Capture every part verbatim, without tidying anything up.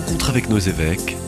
rencontre avec nos évêques.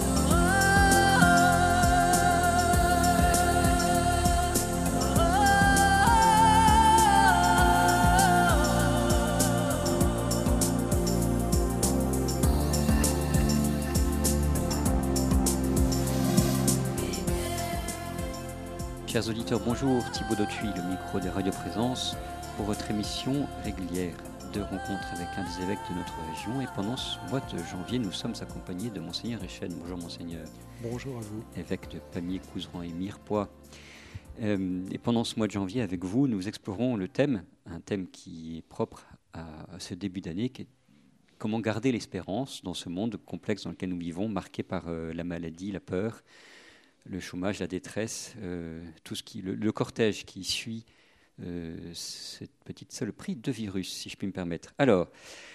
Chers auditeurs, bonjour, Thibaut Dautuy, le micro des radioprésences, pour votre émission régulière de rencontres avec un des évêques de notre région. Et pendant ce mois de janvier, nous sommes accompagnés de Monseigneur Echen. Bonjour Monseigneur. Bonjour à vous. Évêque de Pamiers, Couserans et Mirepoix. Euh, et pendant ce mois de janvier, avec vous, nous explorons le thème, un thème qui est propre à, à ce début d'année, qui est comment garder l'espérance dans ce monde complexe dans lequel nous vivons, marqué par euh, la maladie, la peur, le chômage, la détresse, euh, tout ce qui, le, le cortège qui suit euh, cette petite saloperie de virus, si je puis me permettre. Alors,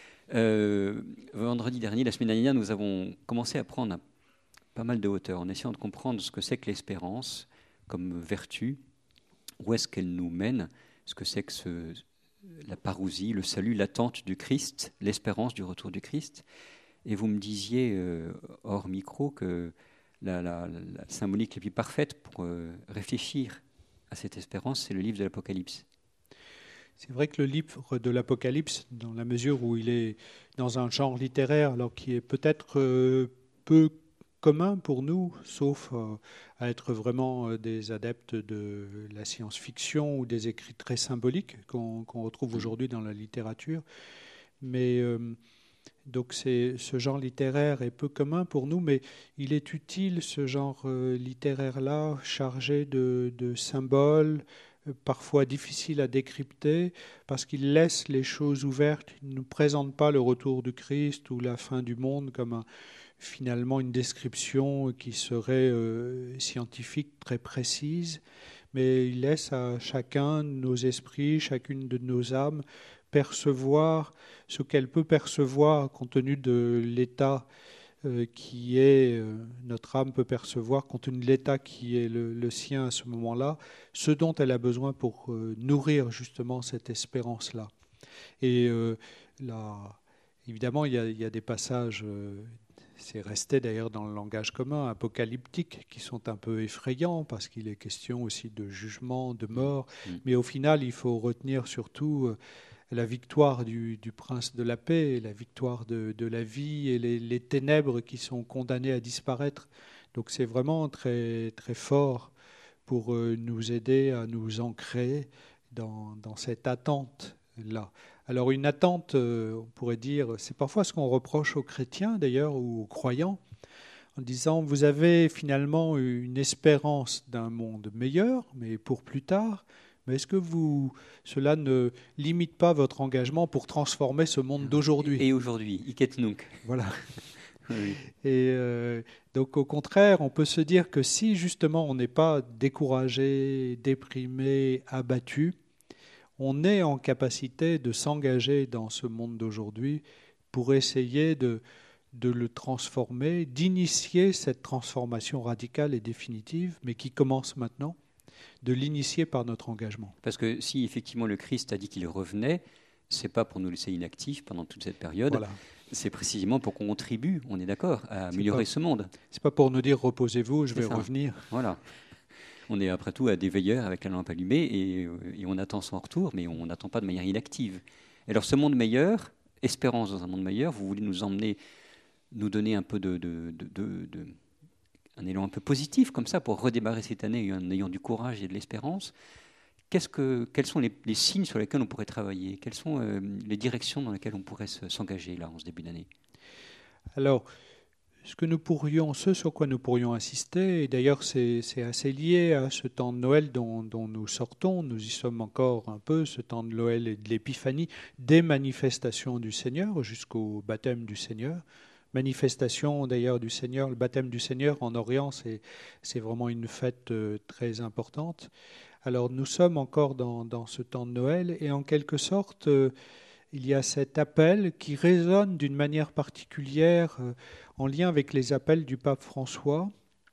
euh, vendredi dernier, la semaine dernière, nous avons commencé à prendre un, pas mal de hauteur en essayant de comprendre ce que c'est que l'espérance comme vertu, où est-ce qu'elle nous mène, ce que c'est que ce, la parousie, le salut, l'attente du Christ, l'espérance du retour du Christ. Et vous me disiez, euh, hors micro, que La, la, la symbolique la plus parfaite pour euh, réfléchir à cette espérance, c'est le livre de l'Apocalypse. C'est vrai que le livre de l'Apocalypse, dans la mesure où il est dans un genre littéraire, alors qui est peut-être euh, peu commun pour nous, sauf euh, à être vraiment euh, des adeptes de la science-fiction ou des écrits très symboliques qu'on, qu'on retrouve aujourd'hui dans la littérature. Mais euh, donc c'est, ce genre littéraire est peu commun pour nous, mais il est utile, ce genre euh, littéraire-là, chargé de, de symboles, euh, parfois difficiles à décrypter, parce qu'il laisse les choses ouvertes. Il ne nous présente pas le retour du Christ ou la fin du monde comme un, finalement une description qui serait euh, scientifique, très précise, mais il laisse à chacun de nos esprits, chacune de nos âmes, percevoir ce qu'elle peut percevoir compte tenu de l'état euh, qui est, euh, notre âme peut percevoir compte tenu de l'état qui est le, le sien à ce moment-là, ce dont elle a besoin pour euh, nourrir justement cette espérance-là. Et euh, là, évidemment, il y a, il y a des passages, euh, c'est resté d'ailleurs dans le langage commun, apocalyptiques, qui sont un peu effrayants parce qu'il est question aussi de jugement, de mort, mmh. mais au final, il faut retenir surtout euh, la victoire du, du prince de la paix, la victoire de, de la vie et les, les ténèbres qui sont condamnées à disparaître. Donc c'est vraiment très, très fort pour euh, nous aider à nous ancrer dans, dans cette attente-là. Alors une attente, euh, on pourrait dire, c'est parfois ce qu'on reproche aux chrétiens d'ailleurs ou aux croyants, en disant vous avez finalement une espérance d'un monde meilleur, mais pour plus tard. Mais est-ce que vous, cela ne limite pas votre engagement pour transformer ce monde d'aujourd'hui ? Et aujourd'hui, hic nunc. Voilà. Oui. Et euh, donc au contraire, on peut se dire que si justement on n'est pas découragé, déprimé, abattu, on est en capacité de s'engager dans ce monde d'aujourd'hui pour essayer de, de le transformer, d'initier cette transformation radicale et définitive, mais qui commence maintenant, de l'initier par notre engagement. Parce que si effectivement le Christ a dit qu'il revenait, c'est pas pour nous laisser inactifs pendant toute cette période, voilà. C'est précisément pour qu'on contribue, on est d'accord, à améliorer pas, ce monde. C'est pas pour nous dire reposez-vous, je c'est vais ça. revenir. Voilà. On est après tout à des veilleurs avec la lampe allumée et, et on attend son retour, mais on n'attend pas de manière inactive. Alors ce monde meilleur, espérance dans un monde meilleur, vous voulez nous emmener, nous donner un peu de, de, de, de, de un élan un peu positif comme ça pour redémarrer cette année en ayant du courage et de l'espérance. Qu'est-ce que, quels sont les, les signes sur lesquels on pourrait travailler ? Quelles sont euh, les directions dans lesquelles on pourrait se, s'engager là en ce début d'année ? Alors, ce que nous pourrions, ce sur quoi nous pourrions insister, et d'ailleurs c'est, c'est assez lié à ce temps de Noël dont, dont nous sortons, nous y sommes encore un peu, ce temps de Noël et de l'Épiphanie, des manifestations du Seigneur jusqu'au baptême du Seigneur. Manifestation d'ailleurs du Seigneur, le baptême du Seigneur en Orient, c'est, c'est vraiment une fête euh, très importante. Alors nous sommes encore dans, dans ce temps de Noël et en quelque sorte, euh, il y a cet appel qui résonne d'une manière particulière euh, en lien avec les appels du pape François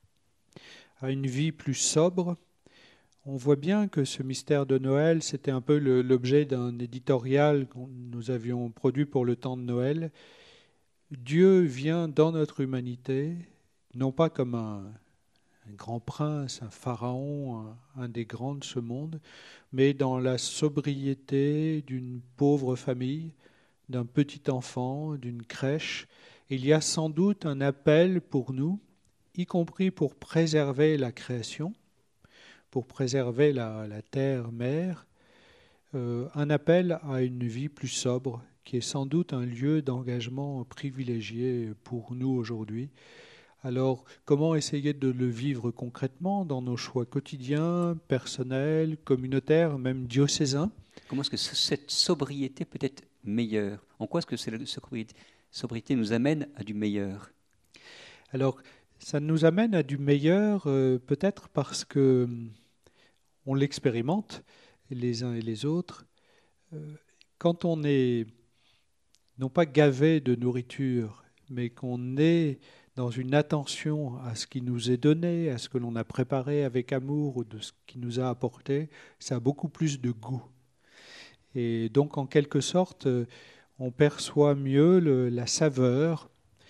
à une vie plus sobre. On voit bien que ce mystère de Noël, c'était un peu le, l'objet d'un éditorial que nous avions produit pour le temps de Noël. Dieu vient dans notre humanité, non pas comme un, un grand prince, un pharaon, un, un des grands de ce monde, mais dans la sobriété d'une pauvre famille, d'un petit enfant, d'une crèche. Il y a sans doute un appel pour nous, y compris pour préserver la création, pour préserver la, la terre-mère, euh, un appel à une vie plus sobre, qui est sans doute un lieu d'engagement privilégié pour nous aujourd'hui. Alors, comment essayer de le vivre concrètement dans nos choix quotidiens, personnels, communautaires, même diocésains? Comment est-ce que cette sobriété peut être meilleure? En quoi est-ce que cette sobriété, sobriété nous amène à du meilleur? Alors, ça nous amène à du meilleur, euh, peut-être parce que on l'expérimente les uns et les autres. Euh, quand on est non pas gavé de nourriture, mais qu'on est dans une attention à ce qui nous est donné, à ce que l'on a préparé avec amour ou de ce qui nous a apporté, ça a beaucoup plus de goût. Et donc, en quelque sorte, on perçoit mieux le, la saveur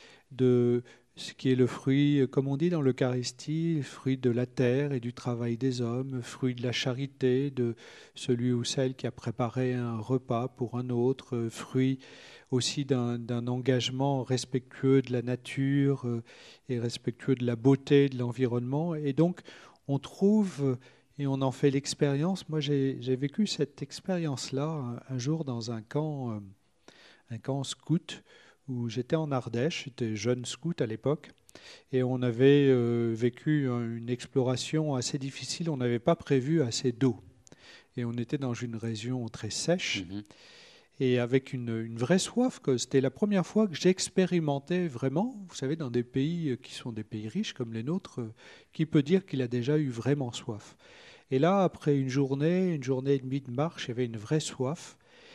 de ce qui est le fruit, comme on dit dans l'Eucharistie, le fruit de la terre et du travail des hommes, fruit de la charité, de celui ou celle qui a préparé un repas pour un autre, fruit aussi d'un, d'un engagement respectueux de la nature et respectueux de la beauté de l'environnement. Et donc, on trouve, et on en fait l'expérience, moi j'ai, j'ai vécu cette expérience-là un, un jour dans un camp, un camp scout, où j'étais en Ardèche, j'étais jeune scout à l'époque, et on avait euh, vécu une exploration assez difficile, on n'avait pas prévu assez d'eau. Et on était dans une région très sèche, mmh. et avec une, une vraie soif, que c'était la première fois que j'expérimentais vraiment, vous savez, dans des pays qui sont des pays riches comme les nôtres, qui peut dire qu'il a déjà eu vraiment soif. Et là, après une journée, une journée et demie de marche, il y avait une vraie soif,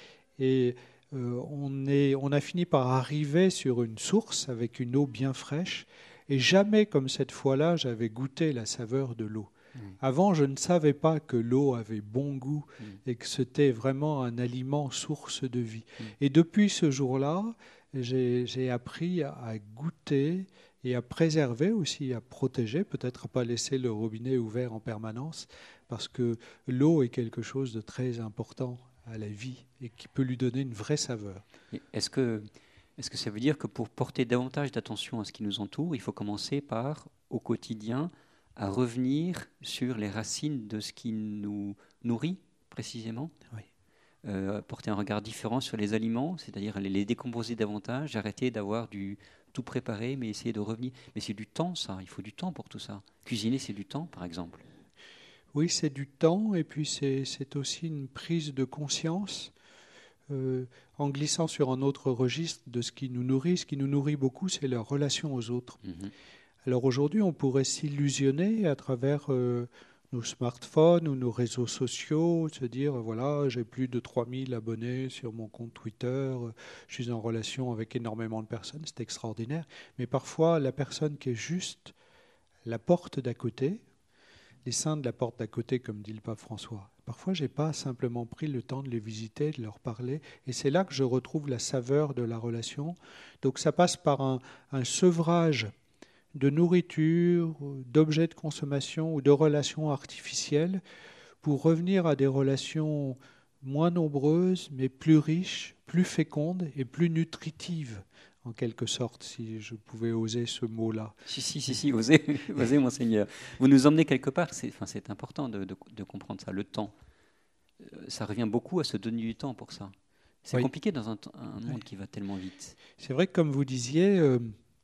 et Euh, on, est, on a fini par arriver sur une source avec une eau bien fraîche et jamais comme cette fois-là j'avais goûté la saveur de l'eau. Mmh. Avant, je ne savais pas que l'eau avait bon goût mmh. et que c'était vraiment un aliment source de vie. Mmh. Et depuis ce jour-là, j'ai, j'ai appris à goûter et à préserver aussi, à protéger, peut-être à pas laisser le robinet ouvert en permanence, parce que l'eau est quelque chose de très important à la vie et qui peut lui donner une vraie saveur. Est-ce que, est-ce que ça veut dire que pour porter davantage d'attention à ce qui nous entoure, il faut commencer par, au quotidien, à revenir sur les racines de ce qui nous nourrit précisément? Oui. Euh, porter un regard différent sur les aliments, c'est-à-dire les, les décomposer davantage, arrêter d'avoir du tout préparé, mais essayer de revenir. Mais c'est du temps, ça. Il faut du temps pour tout ça. Cuisiner, c'est du temps, par exemple. Oui, c'est du temps et puis c'est, c'est aussi une prise de conscience euh, en glissant sur un autre registre de ce qui nous nourrit. Ce qui nous nourrit beaucoup, c'est la relation aux autres. Mmh. Alors aujourd'hui, on pourrait s'illusionner à travers euh, nos smartphones ou nos réseaux sociaux, se dire, voilà, j'ai plus de trois mille abonnés sur mon compte Twitter, je suis en relation avec énormément de personnes, c'est extraordinaire. Mais parfois, la personne qui est juste la porte d'à côté, les saints de la porte d'à côté, comme dit le pape François. Parfois, je n'ai pas simplement pris le temps de les visiter, de leur parler, et c'est là que je retrouve la saveur de la relation. Donc ça passe par un, un sevrage de nourriture, d'objets de consommation ou de relations artificielles pour revenir à des relations moins nombreuses, mais plus riches, plus fécondes et plus nutritives. En quelque sorte, si je pouvais oser ce mot-là. Si, si, si, si osez, osez, monseigneur. Vous nous emmenez quelque part, c'est, enfin, c'est important de, de, de comprendre ça, le temps. Ça revient beaucoup à se donner du temps pour ça. C'est oui. compliqué dans un, un monde oui. qui va tellement vite. C'est vrai que, comme vous disiez, euh,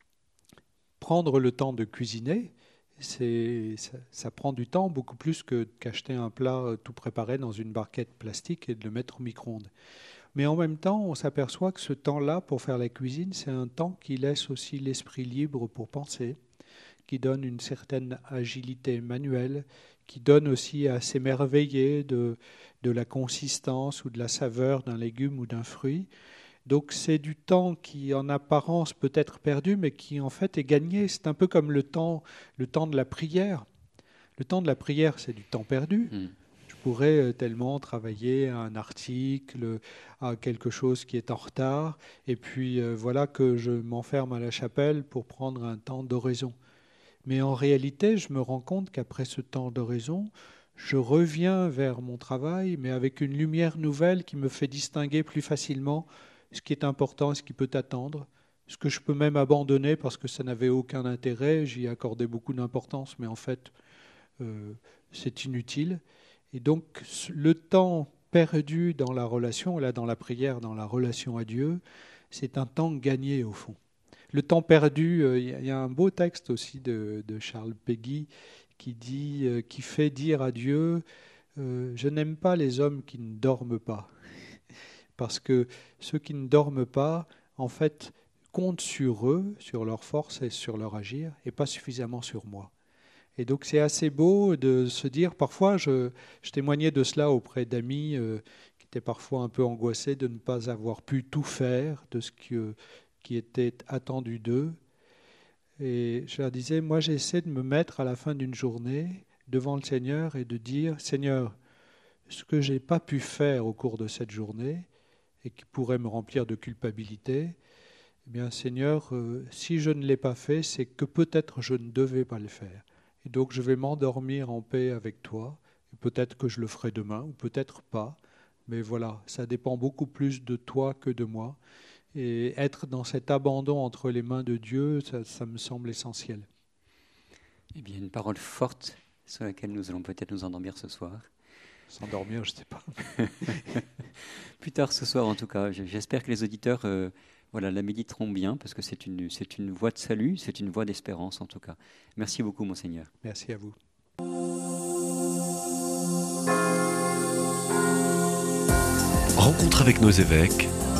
prendre le temps de cuisiner, c'est, ça, ça prend du temps, beaucoup plus que qu'acheter un plat tout préparé dans une barquette plastique et de le mettre au micro-ondes. Mais en même temps, on s'aperçoit que ce temps-là pour faire la cuisine, c'est un temps qui laisse aussi l'esprit libre pour penser, qui donne une certaine agilité manuelle, qui donne aussi à s'émerveiller de, de la consistance ou de la saveur d'un légume ou d'un fruit. Donc c'est du temps qui, en apparence, peut être perdu, mais qui en fait est gagné. C'est un peu comme le temps, le temps de la prière. Le temps de la prière, c'est du temps perdu. Mmh. pourrais tellement travailler à un article, à quelque chose qui est en retard, et puis euh, voilà que je m'enferme à la chapelle pour prendre un temps d'oraison. Mais en réalité, je me rends compte qu'après ce temps d'oraison, je reviens vers mon travail, mais avec une lumière nouvelle qui me fait distinguer plus facilement ce qui est important et ce qui peut attendre, ce que je peux même abandonner parce que ça n'avait aucun intérêt, j'y accordais beaucoup d'importance, mais en fait, euh, c'est inutile. Et donc, le temps perdu dans la relation, là dans la prière, dans la relation à Dieu, c'est un temps gagné au fond. Le temps perdu, il y a un beau texte aussi de, de Charles Péguy qui dit, euh, qui fait dire à Dieu, euh, je n'aime pas les hommes qui ne dorment pas, parce que ceux qui ne dorment pas, en fait, comptent sur eux, sur leur force et sur leur agir, et pas suffisamment sur moi. Et donc c'est assez beau de se dire, parfois je, je témoignais de cela auprès d'amis euh, qui étaient parfois un peu angoissés de ne pas avoir pu tout faire de ce qui, euh, qui était attendu d'eux. Et je leur disais, moi j'essaie de me mettre à la fin d'une journée devant le Seigneur et de dire, Seigneur, ce que je n'ai pas pu faire au cours de cette journée et qui pourrait me remplir de culpabilité, eh bien Seigneur, euh, si je ne l'ai pas fait, c'est que peut-être je ne devais pas le faire. Et donc je vais m'endormir en paix avec toi. Et peut-être que je le ferai demain ou peut-être pas. Mais voilà, ça dépend beaucoup plus de toi que de moi. Et être dans cet abandon entre les mains de Dieu, ça, ça me semble essentiel. Eh bien, une parole forte sur laquelle nous allons peut-être nous endormir ce soir. S'endormir, je ne sais pas. Plus tard ce soir, en tout cas. J'espère que les auditeurs euh, voilà, la méditeront bien, parce que c'est une, c'est une voie de salut, c'est une voie d'espérance, en tout cas. Merci beaucoup, Monseigneur. Merci à vous. Rencontre avec nos évêques.